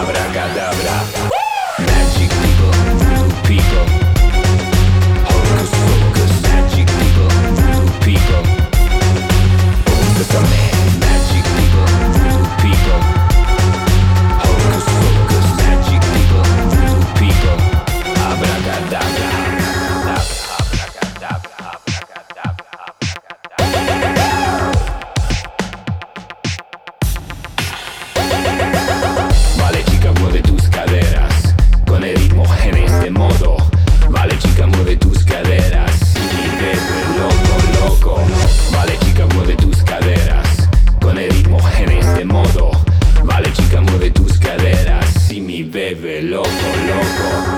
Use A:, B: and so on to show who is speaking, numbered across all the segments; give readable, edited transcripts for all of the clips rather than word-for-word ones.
A: abracadabra. Magic people, voodoo people, hocus pocus. Magic people, voodoo people, Om Sesame. Magic people, voodoo people, hocus pocus. Magic people, voodoo people, abracadabra. Vale chica, mueve tus caderas con el ritmo en este modo. Vale chica, mueve tus caderas y bebe loco, loco. Vale chica, mueve tus caderas con el ritmo en este modo. Vale chica, mueve tus caderas y mi bebe loco, loco.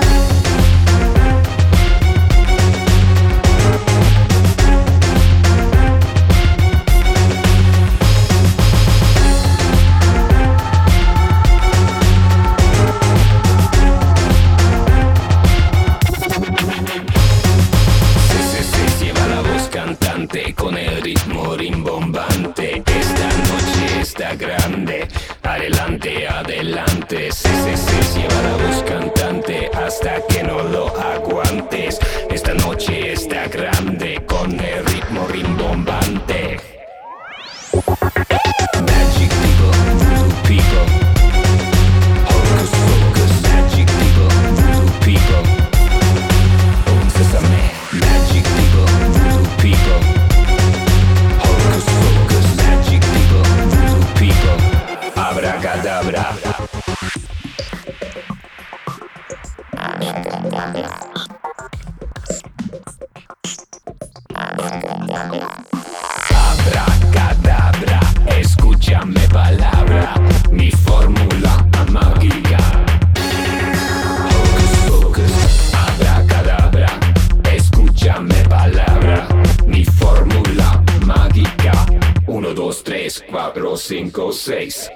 A: Con el ritmo rimbombante, esta noche está grande. Adelante, adelante, se lleva la voz cantante hasta que no lo aguantes. Esta noche está grande con el ritmo rimbombante. Magic people, voodoo people, hocus pocus. Magic people, voodoo people, Om Sesame. Magic people, voodoo people, hocus pocus. Magic people, voodoo people, abracadabra. Abracadabra, escúchame palabra, mi fórmula mágica. Hocus pocus, abracadabra, escúchame palabra, mi fórmula mágica. 1, 2, 3, 4, 5, 6.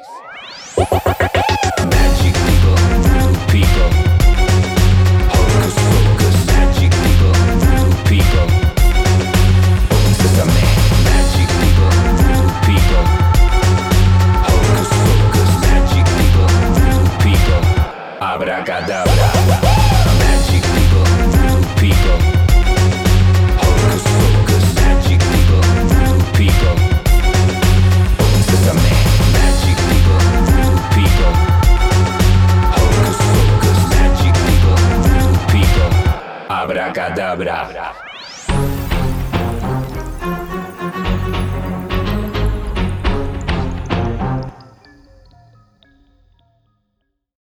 A: Magic people, voodoo people, hocus pocus. Magic people, voodoo people, Om Sesame. Magic people, voodoo people, hocus pocus. Magic people, voodoo people, abracadabra. Magic people, voodoo people, hocus pocus. Magic people, voodoo people, Om Sesame. Magic people, voodoo people, hocus pocus. Magic people, voodoo people, abracadabra.